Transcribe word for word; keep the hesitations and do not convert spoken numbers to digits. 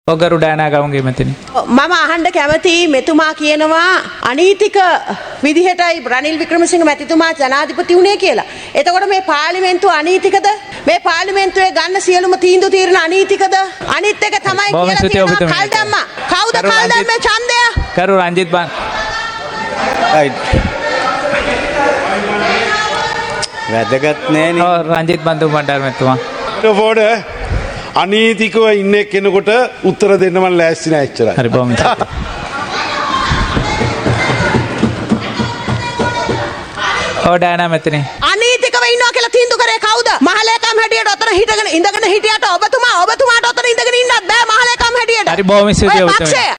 ඔගරු ඩෑනාගමගේ මෙතන මම අහන්න කැමති මෙතුමා කියනවා අනීතික විදිහටයි රනිල් වික්‍රමසිංහ මැතිතුමා ජනාධිපති වුණේ කියලා. එතකොට මේ පාර්ලිමේන්තුව අනීතිකද? මේ පාර්ලිමේන්තුවේ ගන්න සියලුම තීන්දුව తీරන අනීතිකද? අනිත් එක තමයි කියලා කියනවා කල්දම්මා. කවුද කල්දම්මේ ඡන්දය? කරු රංජිත් බන්. right. වැදගත් නෑනේ. ඔව් රංජිත් බන්දු බණ්ඩාර මැතිතුමා. ෆෝඩ අනීතිකව ඉන්නේ කෙනෙකුට උත්තර දෙන්න මම ලෑස්ති නෑ එච්චරයි. හරි බොහොම ඔව් ඩෑනා මෙතන අනීතිකව ඉන්නවා කියලා තීන්දුව කරේ කවුද? මහලේකම් හැටියට ඔතන හිටගෙන ඉඳගෙන හිටියට ඔබතුමා ඔබතුමාට ඔතන ඉඳගෙන ඉන්නත් බෑ මහලේකම් හැටියට. හරි බොහොම ස්තුතියි ඔබතුමා.